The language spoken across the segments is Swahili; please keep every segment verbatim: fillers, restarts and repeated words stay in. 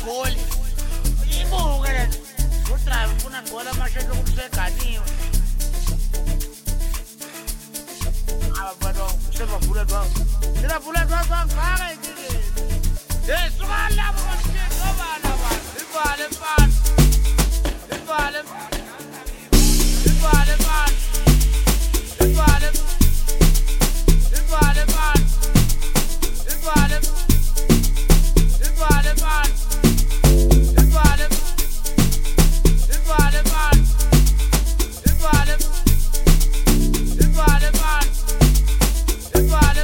iwashegoli ibuke le udrive ufuna ngcola amasheshe okuseganiwe abafana sebavula dwa sebavula dwa sangaka ikike hey suka lapho manje ngoba laba ibale mfana ibale ibale mfana ibale ibale mfana ibale ibale mfana ibale ibale mfana ibale ibale mfana ibale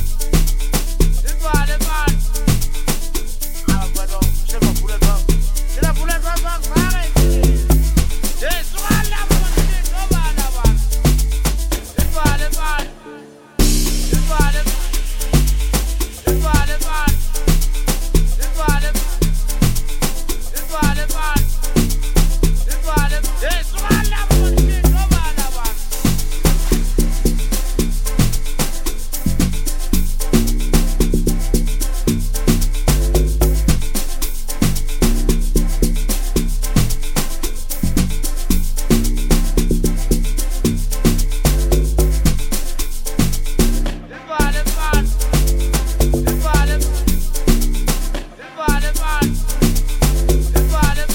ibale mfana abafana sebavula dwa sebavula dwa sangaka ikike hey suka lapho manje ngoba laba ibale mfana ibale ibale mfana ibale ibale mfana ibale hey suka lapho manje ngoba laba ibale mfana ibale ibale mfana ibale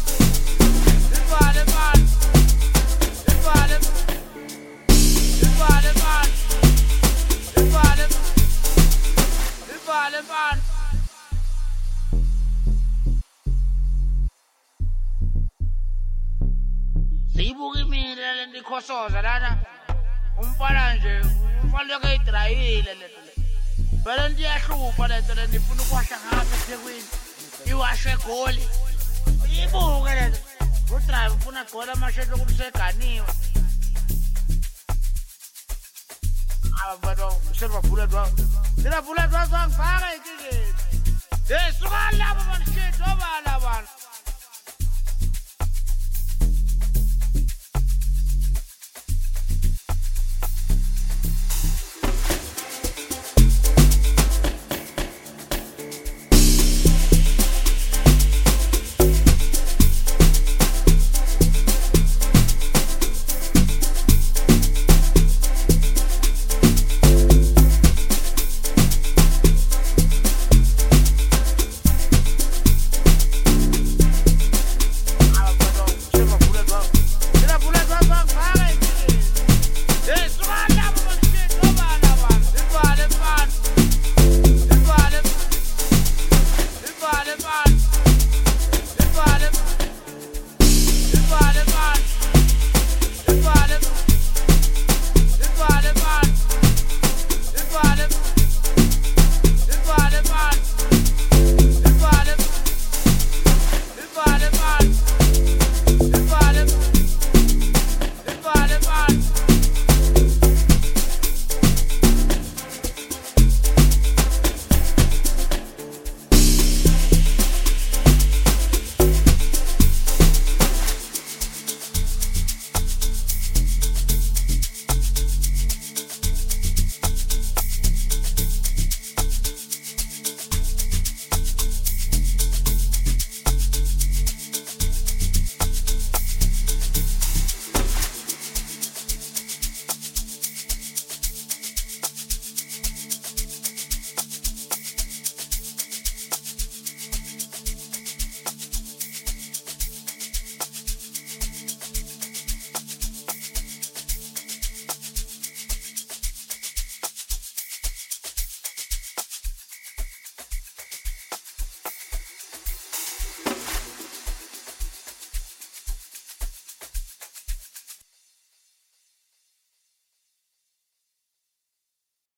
ibale mfana ibale ibale mfana ibale ibale mfana siyibuka imile le nto ikhosoza lana umfana nje umfana lokho eyidrayile lento le vele nto iyahlupha lento le nto ifuna ukwahla ngapha ethekwini iwashe egoli ibuke lento udrive ufuna gcola amasheshe okuseganiwe abafana sebavula dwa sebavula dwa sangaka ikike hey suka lapho manje ngoba laba